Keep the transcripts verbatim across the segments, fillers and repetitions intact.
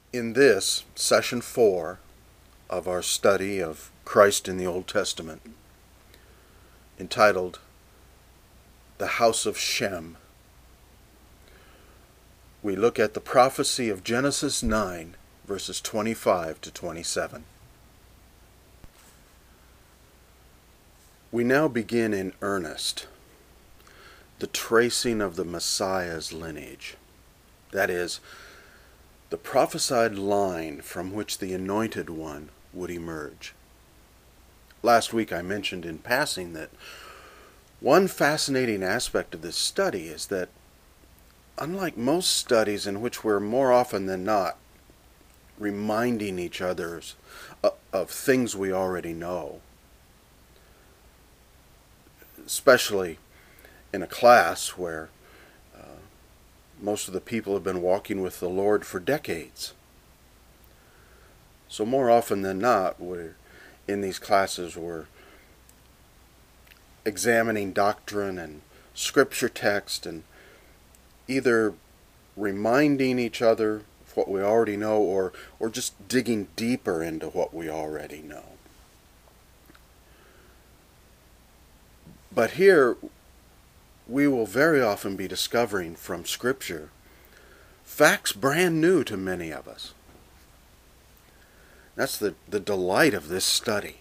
In this, session four of our study of Christ in the Old Testament, entitled The House of Shem, we look at the prophecy of Genesis nine, verses twenty-five to twenty-seven. We now begin in earnest the tracing of the Messiah's lineage, that is, the prophesied line from which the Anointed One would emerge. Last week I mentioned in passing that one fascinating aspect of this study is that, unlike most studies in which we're more often than not reminding each other of things we already know, especially in a class where uh, most of the people have been walking with the Lord for decades. So more often than not, we're in these classes we're examining doctrine and scripture text and either reminding each other of what we already know or, or just digging deeper into what we already know. But here, we will very often be discovering from Scripture facts brand new to many of us. That's the, the delight of this study.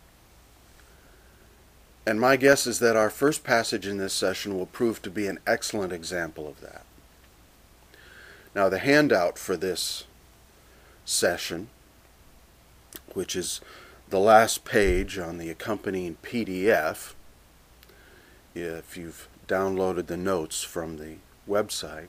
And my guess is that our first passage in this session will prove to be an excellent example of that. Now, the handout for this session, which is the last page on the accompanying P D F, if you've downloaded the notes from the website,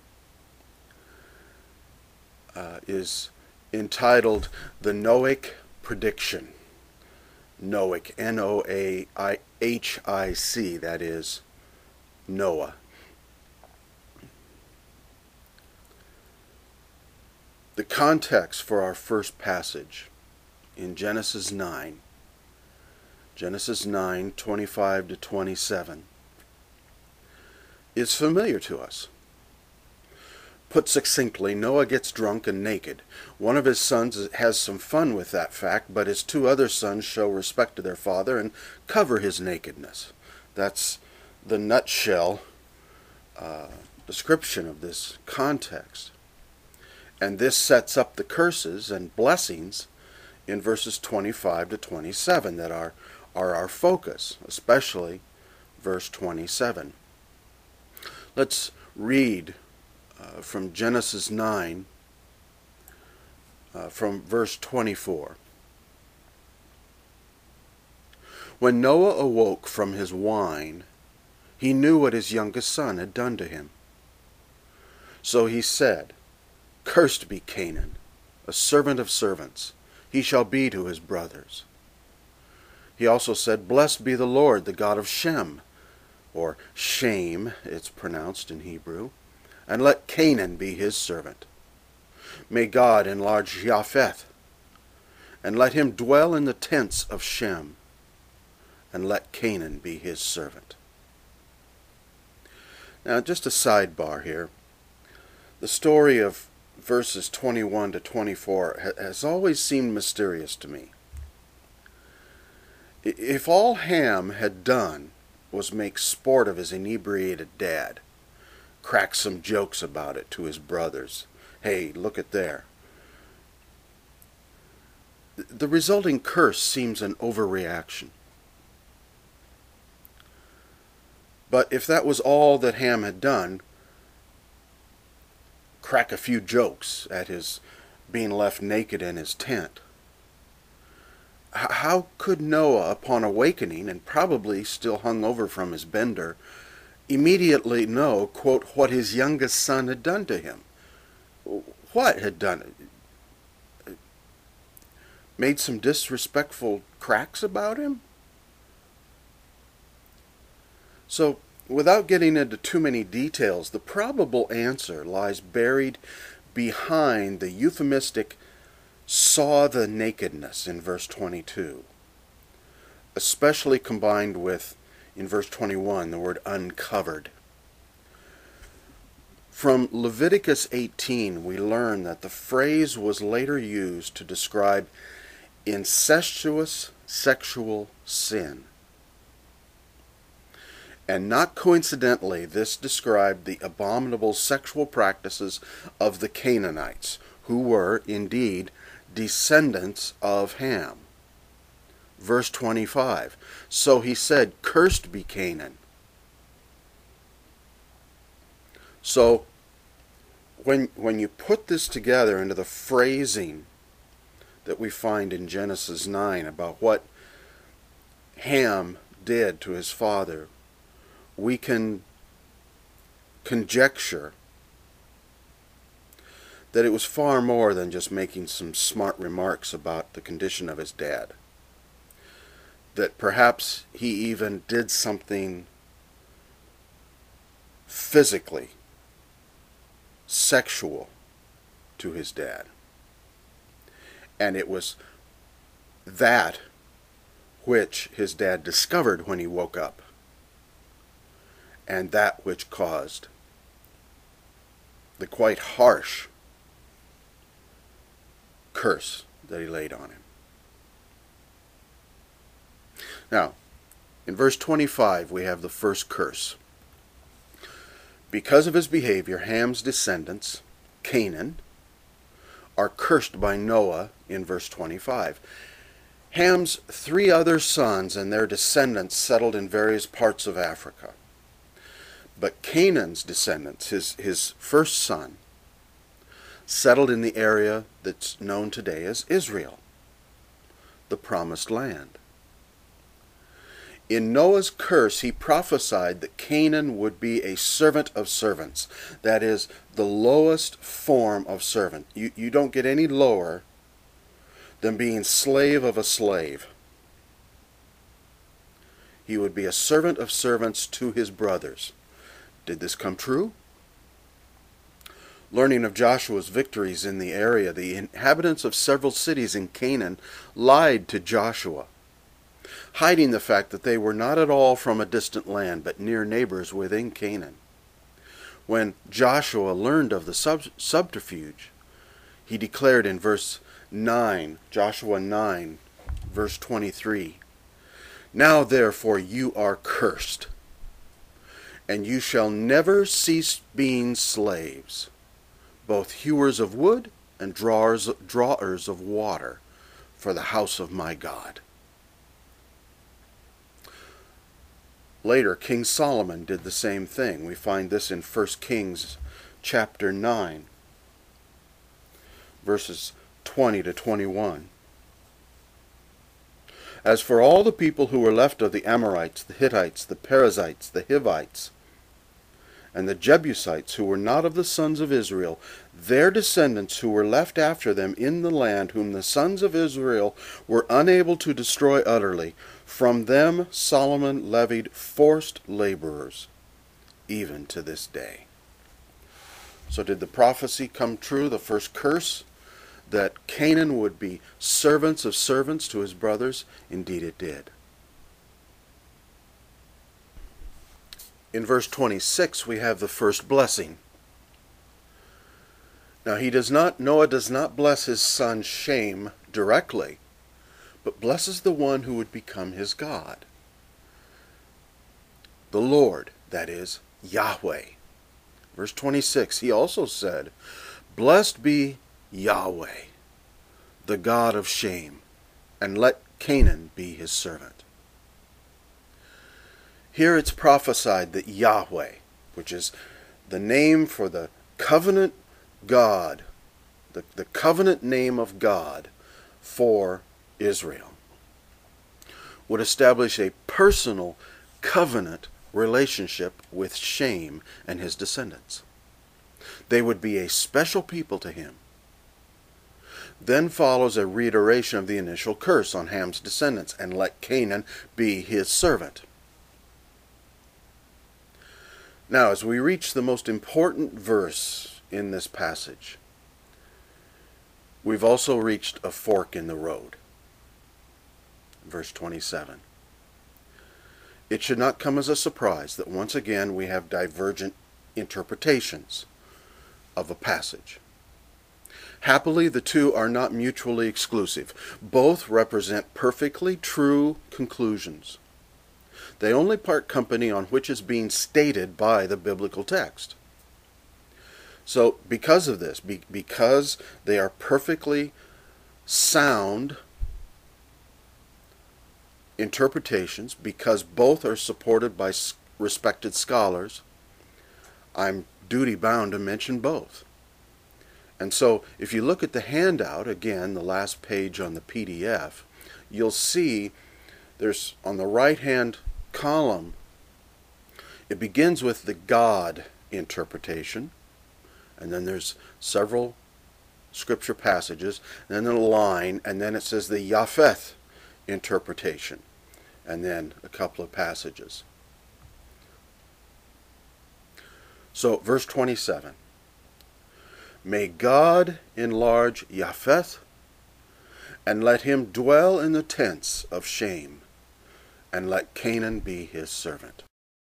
uh, is entitled The Noahic Prediction. Noahic, N O A H I C, that is, Noah. The context for our first passage in Genesis nine, Genesis nine, twenty-five to twenty-seven, is familiar to us. Put succinctly, Noah gets drunk and naked. One of his sons has some fun with that fact, but his two other sons show respect to their father and cover his nakedness. That's the nutshell uh, description of this context. And this sets up the curses and blessings in verses twenty-five to twenty-seven that are, are our focus, especially verse twenty-seven. Let's read uh, from Genesis nine, uh, from verse twenty-four. When Noah awoke from his wine, he knew what his youngest son had done to him. So he said, "Cursed be Canaan, a servant of servants. He shall be to his brothers." He also said, "Blessed be the Lord, the God of Shem," or Shem, it's pronounced in Hebrew, "and let Canaan be his servant. May God enlarge Japheth, and let him dwell in the tents of Shem, and let Canaan be his servant." Now, just a sidebar here. The story of verses twenty-one to twenty-four has always seemed mysterious to me. If all Ham had done was make sport of his inebriated dad, crack some jokes about it to his brothers, hey, look at there, the resulting curse seems an overreaction. But if that was all that Ham had done, crack a few jokes at his being left naked in his tent, how could Noah, upon awakening, and probably still hung over from his bender, immediately know, quote, what his youngest son had done to him? What had done it? Made some disrespectful cracks about him? So, without getting into too many details, the probable answer lies buried behind the euphemistic "saw the nakedness" in verse twenty-two, especially combined with, in verse twenty-one, the word "uncovered." From Leviticus eighteen, we learn that the phrase was later used to describe incestuous sexual sin. And not coincidentally, this described the abominable sexual practices of the Canaanites, who were, indeed, descendants of Ham. Verse twenty-five, so he said, cursed be Canaan. So, when, when you put this together into the phrasing that we find in Genesis nine about what Ham did to his father, we can conjecture that it was far more than just making some smart remarks about the condition of his dad. That perhaps he even did something physically sexual to his dad. And it was that which his dad discovered when he woke up, and that which caused the quite harsh curse that he laid on him. Now, in verse twenty-five, we have the first curse. Because of his behavior, Ham's descendants, Canaan, are cursed by Noah in verse twenty-five. Ham's three other sons and their descendants settled in various parts of Africa. But Canaan's descendants, his, his first son, settled in the area that's known today as Israel, the Promised Land. In Noah's curse, he prophesied that Canaan would be a servant of servants. That is, the lowest form of servant. You, you don't get any lower than being slave of a slave. He would be a servant of servants to his brothers. Did this come true? Learning of Joshua's victories in the area, the inhabitants of several cities in Canaan lied to Joshua, hiding the fact that they were not at all from a distant land, but near neighbors within Canaan. When Joshua learned of the sub subterfuge, he declared in verse nine, Joshua nine, verse twenty-three, now therefore you are cursed, and you shall never cease being slaves, both hewers of wood and drawers, drawers of water for the house of my God. Later, King Solomon did the same thing. We find this in First Kings chapter nine, verses twenty to twenty-one. As for all the people who were left of the Amorites, the Hittites, the Perizzites, the Hivites, and the Jebusites who were not of the sons of Israel, their descendants who were left after them in the land, whom the sons of Israel were unable to destroy utterly, from them Solomon levied forced laborers, even to this day. So did the prophecy come true, the first curse, that Canaan would be servants of servants to his brothers? Indeed it did. In verse twenty-six, we have the first blessing. Now he does not, Noah does not bless his son Shem directly, but blesses the one who would become his God. The Lord, that is, Yahweh. Verse twenty-six, he also said, blessed be Yahweh, the God of Shem, and let Canaan be his servant. Here it's prophesied that Yahweh, which is the name for the covenant God, the, the covenant name of God for Israel, would establish a personal covenant relationship with Shem and his descendants. They would be a special people to him. Then follows a reiteration of the initial curse on Ham's descendants, and let Canaan be his servant. Now, as we reach the most important verse in this passage, we've also reached a fork in the road. Verse twenty-seven. It should not come as a surprise that once again we have divergent interpretations of a passage. Happily, the two are not mutually exclusive. Both represent perfectly true conclusions. They only part company on which is being stated by the biblical text. So, because of this, be, because they are perfectly sound interpretations, because both are supported by respected scholars, I'm duty-bound to mention both. And so, if you look at the handout, again, the last page on the P D F, you'll see there's, on the right-hand column, it begins with the God interpretation, and then there's several scripture passages, and then a line, and then it says the Japheth interpretation, and then a couple of passages. So, verse twenty-seven. May God enlarge Japheth, and let him dwell in the tents of shame, and let Canaan be his servant.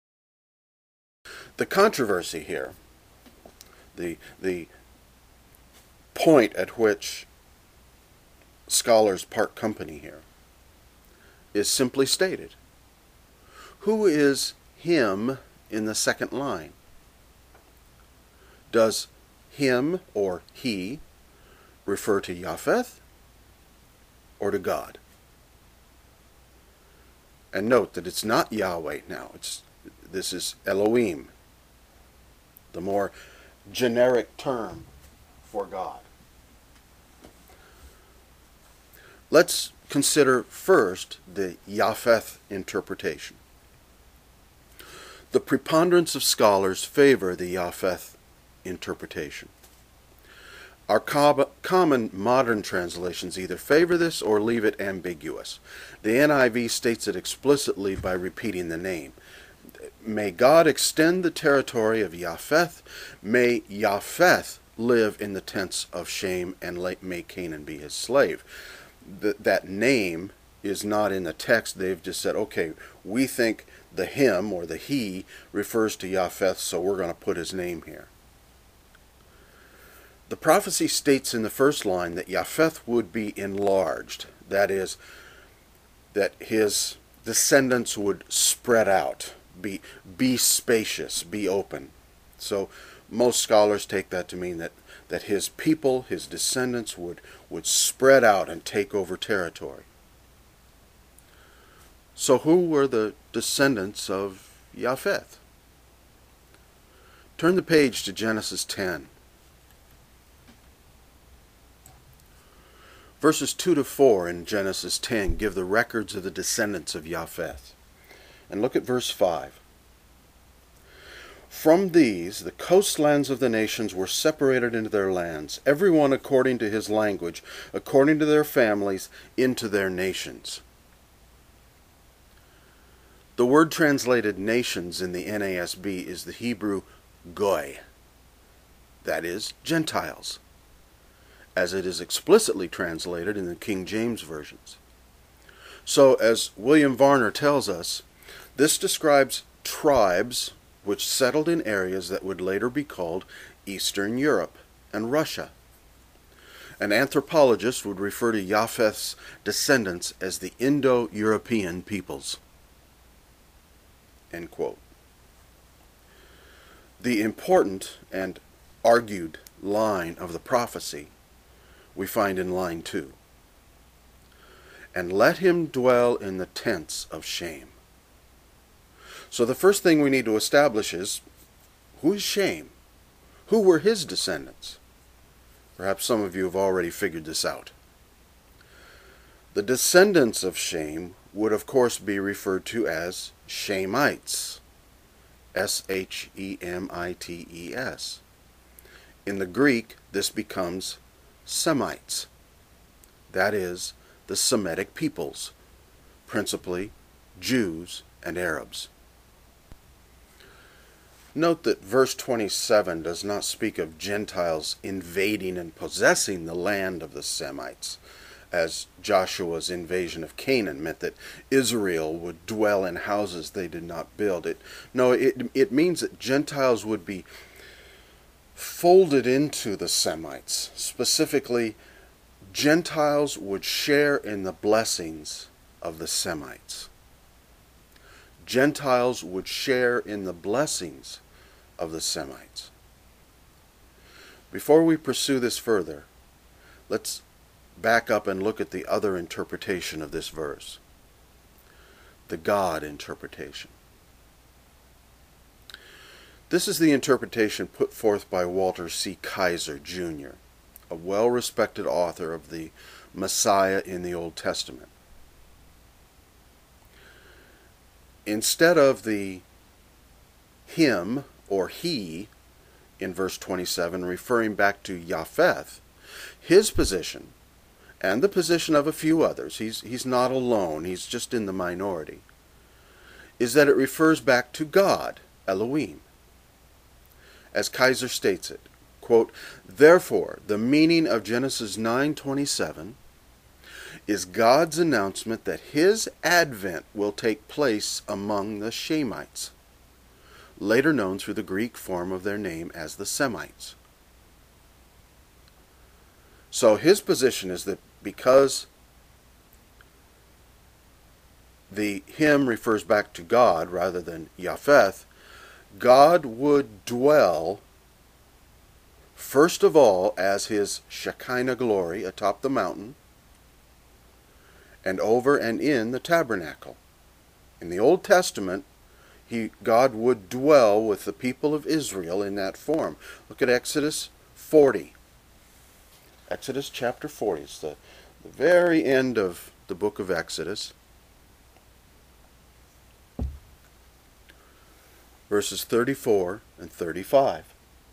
The controversy here, the, the point at which scholars part company here, is simply stated. Who is him in the second line? Does him or he refer to Japheth or to God? And note that it's not Yahweh now. It's, this is Elohim, the more generic term for God. Let's consider first the Japheth interpretation. The preponderance of scholars favor the Japheth interpretation. Our co common modern translations either favor this or leave it ambiguous. The N I V states it explicitly by repeating the name. May God extend the territory of Japheth. May Japheth live in the tents of shame, and may Canaan be his slave. Th that name is not in the text. They've just said, okay, we think the him or the he refers to Japheth, so we're going to put his name here. The prophecy states in the first line that Japheth would be enlarged. That is, that his descendants would spread out, be, be spacious, be open. So most scholars take that to mean that, that his people, his descendants, would, would spread out and take over territory. So who were the descendants of Japheth? Turn the page to Genesis ten. Verses two to four in Genesis ten give the records of the descendants of Japheth. And look at verse five. From these, the coastlands of the nations were separated into their lands, every one according to his language, according to their families, into their nations. The word translated nations in the N A S B is the Hebrew goy, that is, Gentiles, as it is explicitly translated in the King James versions. So, as William Varner tells us, this describes tribes which settled in areas that would later be called Eastern Europe and Russia. An anthropologist would refer to Japheth's descendants as the Indo-European peoples. End quote. The important and argued line of the prophecy we find in line two. And let him dwell in the tents of shame. So the first thing we need to establish is, who is Shem? Who were his descendants? Perhaps some of you have already figured this out. The descendants of Shem would of course be referred to as Shemites. S H E M I T E S. In the Greek, this becomes Semites. That is, the Semitic peoples, principally Jews and Arabs. Note that verse twenty-seven does not speak of Gentiles invading and possessing the land of the Semites, as Joshua's invasion of Canaan meant that Israel would dwell in houses they did not build. It, no, it, it means that Gentiles would be folded into the Semites. Specifically, Gentiles would share in the blessings of the Semites. Gentiles would share in the blessings of the Semites. Before we pursue this further, let's back up and look at the other interpretation of this verse, the God interpretation. This is the interpretation put forth by Walter C. Kaiser, Junior, a well-respected author of the Messiah in the Old Testament. Instead of the him or he in verse twenty-seven referring back to Japheth, his position, and the position of a few others, he's, he's not alone, he's just in the minority, is that it refers back to God, Elohim. As Kaiser states it, quote, "Therefore, the meaning of Genesis nine twenty-seven is God's announcement that his advent will take place among the Shemites, later known through the Greek form of their name as the Semites." So his position is that because the him refers back to God rather than Japheth, God would dwell first of all as his Shekinah glory atop the mountain and over and in the tabernacle. In the Old Testament, he, God would dwell with the people of Israel in that form. Look at Exodus forty. Exodus chapter forty. It's the, the very end of the book of Exodus. Verses thirty-four and thirty-five.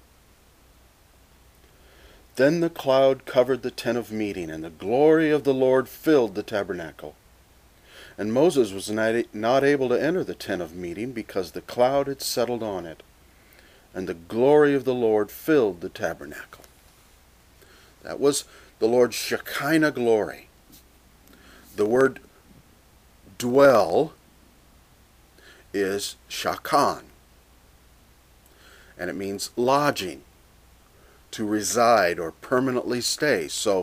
Then the cloud covered the tent of meeting, and the glory of the Lord filled the tabernacle. And Moses was not able to enter the tent of meeting because the cloud had settled on it, and the glory of the Lord filled the tabernacle. That was the Lord's Shekinah glory. The word dwell is shakan, and it means lodging, to reside or permanently stay. So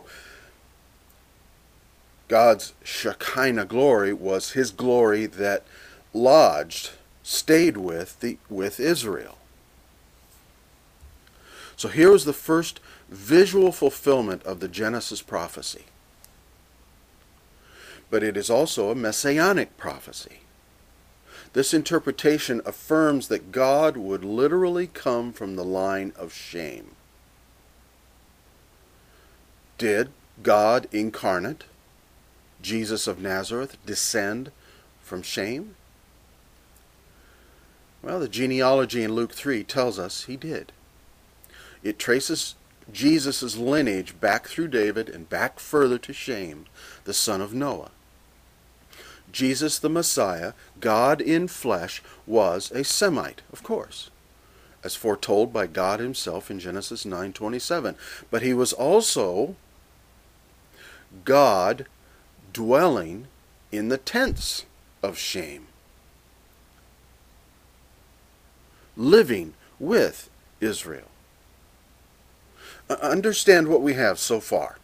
God's Shekinah glory was his glory that lodged, stayed with the with Israel. So here was the first visual fulfillment of the Genesis prophecy. But it is also a messianic prophecy. This interpretation affirms that God would literally come from the line of Shem. Did God incarnate, Jesus of Nazareth, descend from Shem? Well, the genealogy in Luke three tells us he did. It traces Jesus' lineage back through David and back further to Shem, the son of Noah. Jesus the Messiah, God in flesh, was a Semite, of course, as foretold by God himself in Genesis nine twenty-seven. But he was also God dwelling in the tents of Shem, living with Israel. Understand what we have so far.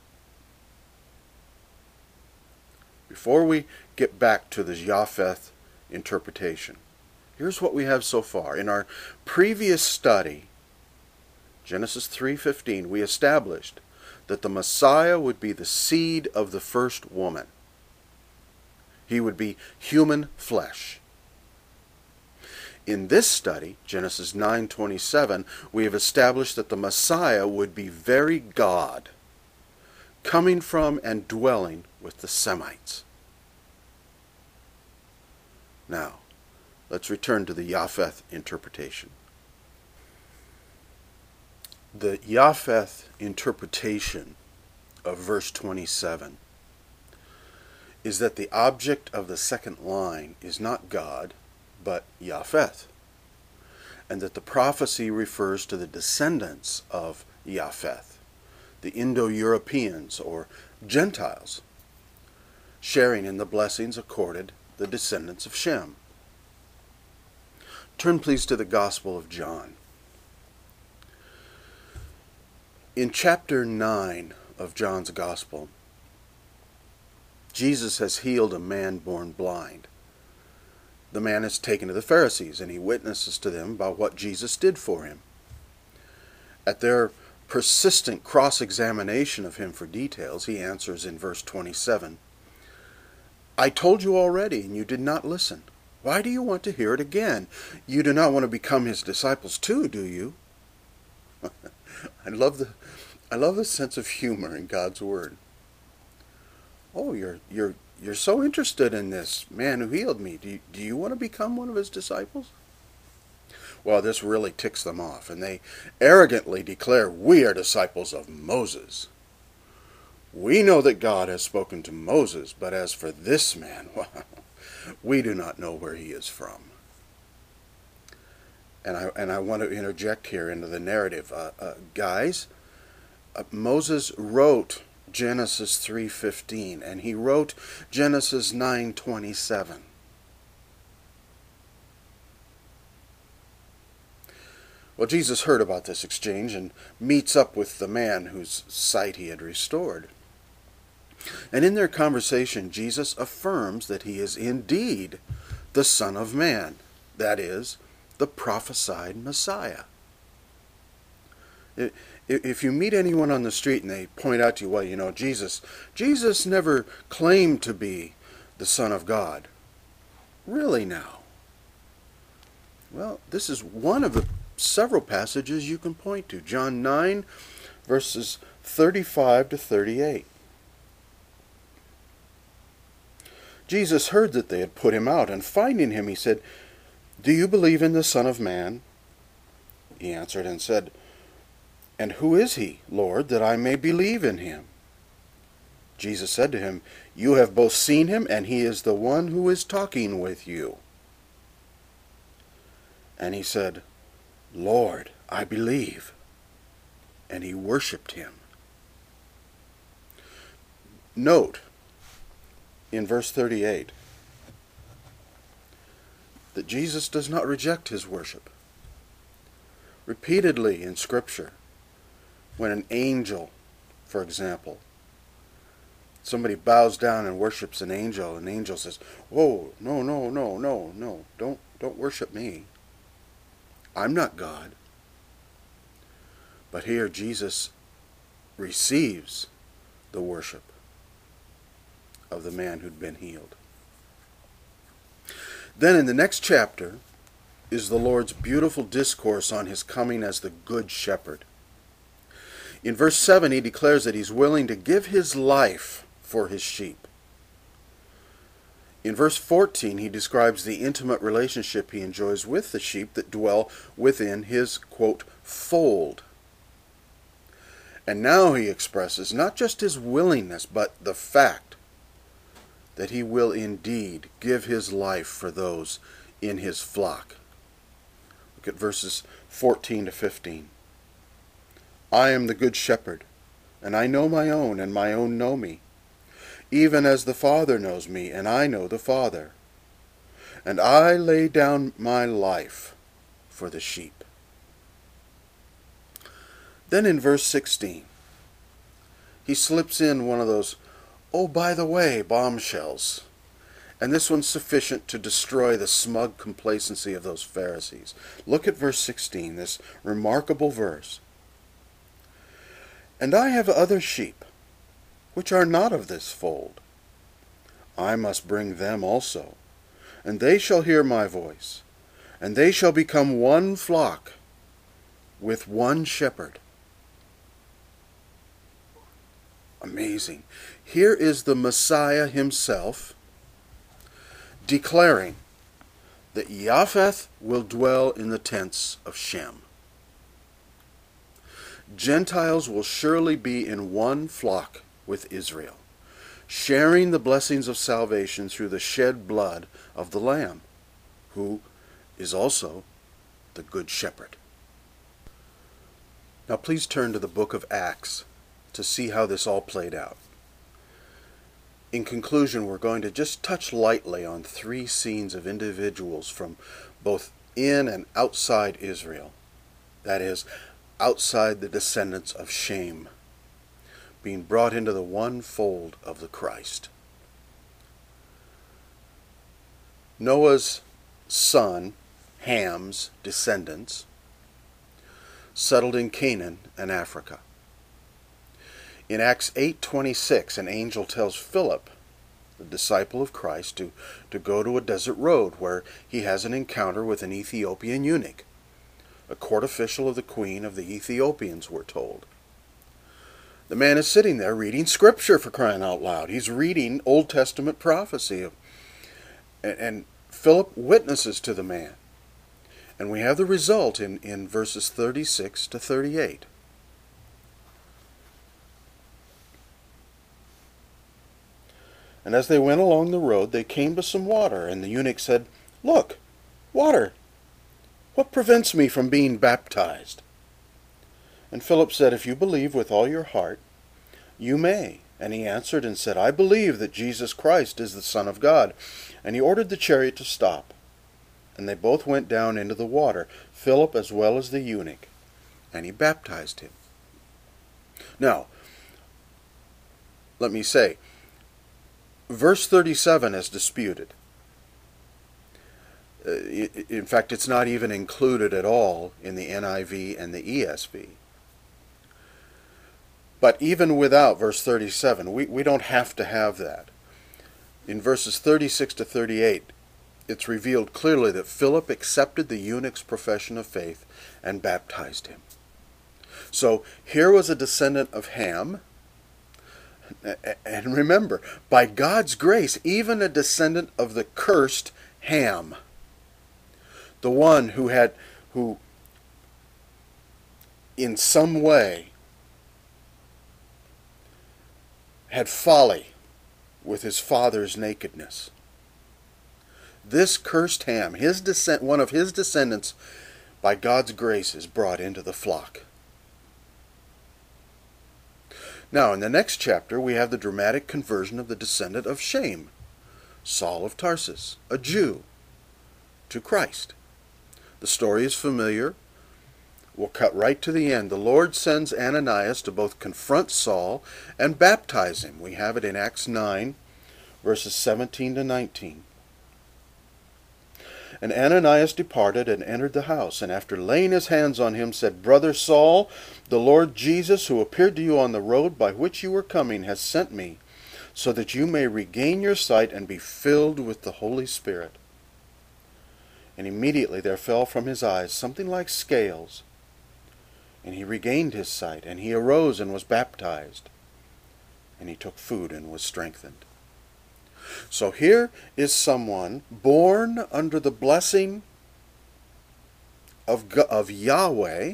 Before we get back to the Japheth interpretation, here's what we have so far. In our previous study, Genesis three fifteen, we established that the Messiah would be the seed of the first woman. He would be human flesh. In this study, Genesis nine twenty-seven, we have established that the Messiah would be very God, coming from and dwelling with the Semites. Now, let's return to the Japheth interpretation. The Japheth interpretation of verse twenty-seven is that the object of the second line is not God, but Japheth, and that the prophecy refers to the descendants of Japheth, the Indo-Europeans or Gentiles, sharing in the blessings accorded the descendants of Shem. Turn please to the Gospel of John. In chapter nine of John's Gospel, Jesus has healed a man born blind. The man is taken to the Pharisees, and he witnesses to them about what Jesus did for him. At their persistent cross-examination of him for details, he answers in verse twenty-seven, "I told you already, and you did not listen. Why do you want to hear it again? You do not want to become his disciples too, do you?" I love the, I love the sense of humor in God's Word. Oh, you're you're you're so interested in this man who healed me. Do you, do you want to become one of his disciples? Well, this really ticks them off, and they arrogantly declare, "We are disciples of Moses. We know that God has spoken to Moses, but as for this man, well, we do not know where he is from." And I and I want to interject here into the narrative, uh, uh, guys. Uh, Moses wrote Genesis three fifteen, and he wrote Genesis nine twenty-seven. Well, Jesus heard about this exchange and meets up with the man whose sight he had restored. And in their conversation, Jesus affirms that he is indeed the Son of Man, that is, the prophesied Messiah. If you meet anyone on the street and they point out to you, well, you know, Jesus, Jesus never claimed to be the Son of God. Really now? Well, this is one of the several passages you can point to. John nine, verses thirty-five to thirty-eight. Jesus heard that they had put him out, and finding him, he said, "Do you believe in the Son of Man?" He answered and said, "And who is he, Lord, that I may believe in him?" Jesus said to him, "You have both seen him, and he is the one who is talking with you." And he said, "Lord, I believe." And he worshipped him. Note, in verse thirty-eight, that Jesus does not reject his worship. Repeatedly in Scripture, when an angel, for example, somebody bows down and worships an angel, an angel says, "Whoa, no, no, no, no, no, don't, don't worship me. I'm not God." But here Jesus receives the worship of the man who'd been healed. Then in the next chapter is the Lord's beautiful discourse on his coming as the Good Shepherd. In verse seven, he declares that he's willing to give his life for his sheep. In verse fourteen, he describes the intimate relationship he enjoys with the sheep that dwell within his, quote, fold. And now he expresses not just his willingness, but the fact that he will indeed give his life for those in his flock. Look at verses fourteen to fifteen. "I am the good shepherd, and I know my own, and my own know me, even as the Father knows me, and I know the Father. And I lay down my life for the sheep." Then in verse sixteen, he slips in one of those, "oh, by the way," bombshells. And this one's sufficient to destroy the smug complacency of those Pharisees. Look at verse sixteen, this remarkable verse. "And I have other sheep, which are not of this fold. I must bring them also, and they shall hear my voice, and they shall become one flock with one shepherd." Amazing. Here is the Messiah himself declaring that Japheth will dwell in the tents of Shem. Gentiles will surely be in one flock with Israel, sharing the blessings of salvation through the shed blood of the Lamb, who is also the Good Shepherd. Now please turn to the book of Acts to see how this all played out. In conclusion, we're going to just touch lightly on three scenes of individuals from both in and outside Israel. That is, outside the descendants of Shem, being brought into the one fold of the Christ. Noah's son, Ham's descendants, settled in Canaan and Africa. In Acts eight twenty-six, an angel tells Philip, the disciple of Christ, to, to go to a desert road where he has an encounter with an Ethiopian eunuch, a court official of the queen of the Ethiopians, we're told. The man is sitting there reading Scripture, for crying out loud. He's reading Old Testament prophecy. And, and Philip witnesses to the man. And we have the result in, in verses thirty-six to thirty-eight. And as they went along the road, they came to some water, and the eunuch said, "Look, water! What prevents me from being baptized?" And Philip said, "If you believe with all your heart, you may." And he answered and said, "I believe that Jesus Christ is the Son of God." And he ordered the chariot to stop. And they both went down into the water, Philip as well as the eunuch, and he baptized him. Now, let me say, verse thirty-seven is disputed. Uh, in fact, it's not even included at all in the N I V and the E S V. But even without verse thirty-seven, we, we don't have to have that. In verses thirty-six to thirty-eight, it's revealed clearly that Philip accepted the eunuch's profession of faith and baptized him. So here was a descendant of Ham, and remember, by God's grace, even a descendant of the cursed Ham, the one who had, who in some way had folly with his father's nakedness. This cursed Ham, his descent, one of his descendants, by God's grace, is brought into the flock. Now, in the next chapter, we have the dramatic conversion of the descendant of Shem, Saul of Tarsus, a Jew, to Christ. The story is familiar. We'll cut right to the end. The Lord sends Ananias to both confront Saul and baptize him. We have it in Acts nine, verses seventeen to nineteen. And Ananias departed and entered the house, and after laying his hands on him, said, "Brother Saul, the Lord Jesus, who appeared to you on the road by which you were coming, has sent me, so that you may regain your sight and be filled with the Holy Spirit." And immediately there fell from his eyes something like scales, and he regained his sight, and he arose and was baptized, and he took food and was strengthened. So here is someone born under the blessing of, of Yahweh,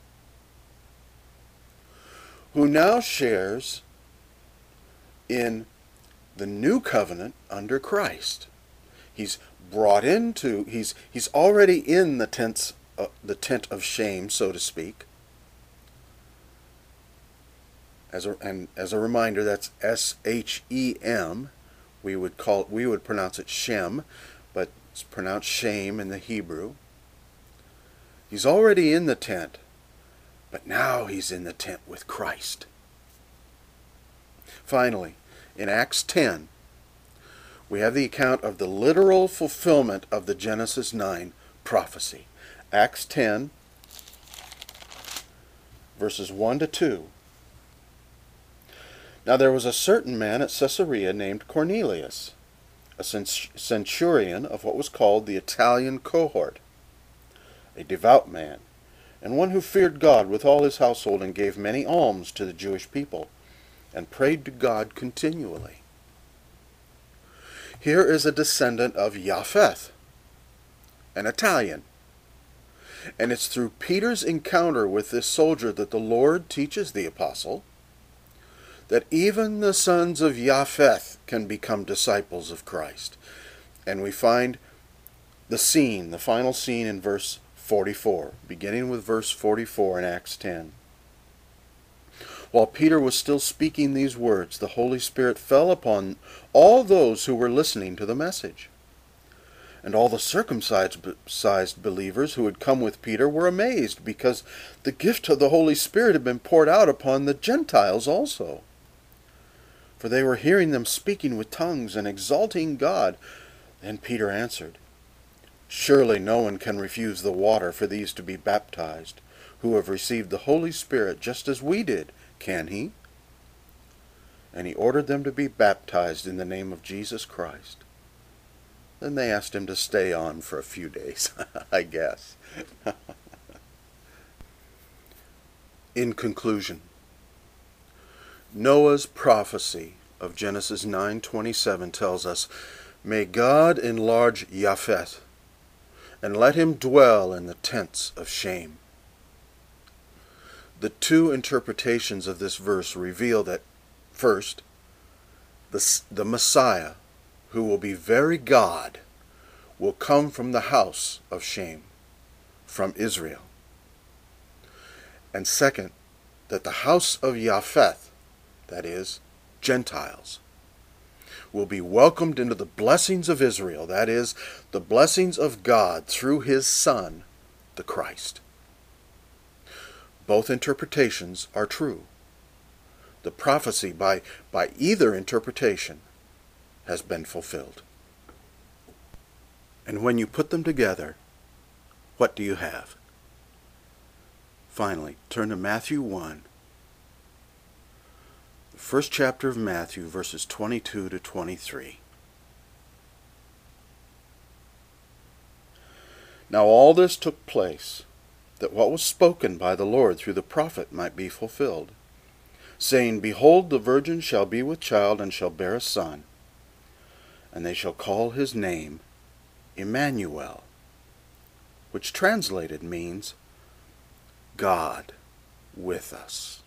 who now shares in the new covenant under Christ. He's brought into, he's, he's already in the tents, uh, the tent of Shem, so to speak. As a, and as a reminder, that's S H E M. We would call we would pronounce it Shem, but it's pronounced Shem in the Hebrew. He's already in the tent, but now he's in the tent with Christ. Finally, in Acts ten, we have the account of the literal fulfillment of the Genesis nine prophecy. Acts ten, verses one to two. Now there was a certain man at Caesarea named Cornelius, a centurion of what was called the Italian cohort, a devout man, and one who feared God with all his household, and gave many alms to the Jewish people, and prayed to God continually. Here is a descendant of Japheth, an Italian. And it's through Peter's encounter with this soldier that the Lord teaches the apostle that even the sons of Japheth can become disciples of Christ. And we find the scene, the final scene in verse forty-four, beginning with verse forty-four in Acts ten. While Peter was still speaking these words, the Holy Spirit fell upon all those who were listening to the message. And all the circumcised sized believers who had come with Peter were amazed, because the gift of the Holy Spirit had been poured out upon the Gentiles also. For they were hearing them speaking with tongues and exalting God. Then Peter answered, "Surely no one can refuse the water for these to be baptized, who have received the Holy Spirit just as we did, can he?" And he ordered them to be baptized in the name of Jesus Christ. Then they asked him to stay on for a few days, I guess. In conclusion, Noah's prophecy of Genesis nine twenty-seven tells us, "May God enlarge Japheth, and let him dwell in the tents of shame." The two interpretations of this verse reveal that, first, the, the Messiah, who will be very God, will come from the house of Shem, from Israel. And second, that the house of Japheth, that is, Gentiles, will be welcomed into the blessings of Israel, that is, the blessings of God through his Son, the Christ. Both interpretations are true. The prophecy by, by either interpretation has been fulfilled. And when you put them together, what do you have? Finally, turn to Matthew one, the first chapter of Matthew, verses twenty-two to twenty-three. Now all this took place, that what was spoken by the Lord through the prophet might be fulfilled, saying, Behold, the virgin shall be with child, and shall bear a son, and they shall call his name Emmanuel, which translated means God with us.